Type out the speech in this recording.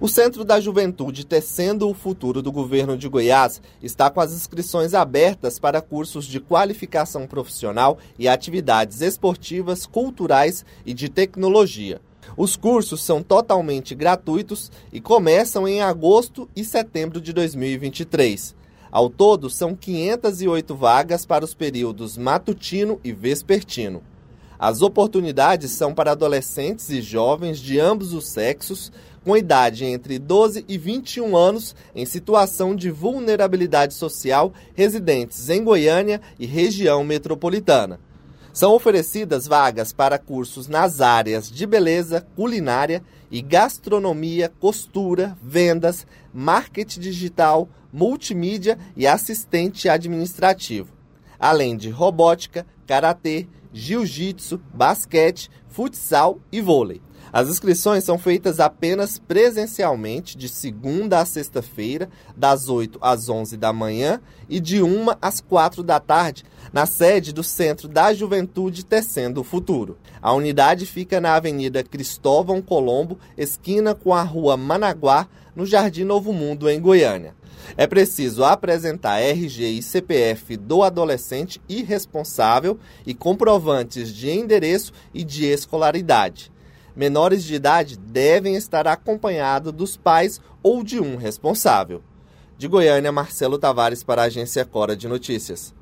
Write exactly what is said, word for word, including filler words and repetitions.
O Centro da Juventude Tecendo o Futuro do Governo de Goiás está com as inscrições abertas para cursos de qualificação profissional e atividades esportivas, culturais e de tecnologia. Os cursos são totalmente gratuitos e começam em agosto e setembro de dois mil e vinte e três. Ao todo, são quinhentas e oito vagas para os períodos matutino e vespertino. As oportunidades são para adolescentes e jovens de ambos os sexos, com idade entre doze e vinte e um anos, em situação de vulnerabilidade social, residentes em Goiânia e região metropolitana. São oferecidas vagas para cursos nas áreas de beleza, culinária e gastronomia, costura, vendas, marketing digital, multimídia e assistente administrativo, além de robótica, karatê, jiu-jitsu, basquete, futsal e vôlei. As inscrições são feitas apenas presencialmente, de segunda a sexta-feira, das oito às onze da manhã e de uma às quatro da tarde, na sede do Centro da Juventude Tecendo o Futuro. A unidade fica na Avenida Cristóvão Colombo, esquina com a Rua Managuá, no Jardim Novo Mundo, em Goiânia. É preciso apresentar R G e C P F do adolescente irresponsável e comprovantes de endereço e de escolaridade. Menores de idade devem estar acompanhados dos pais ou de um responsável. De Goiânia, Marcelo Tavares para a Agência Cora de Notícias.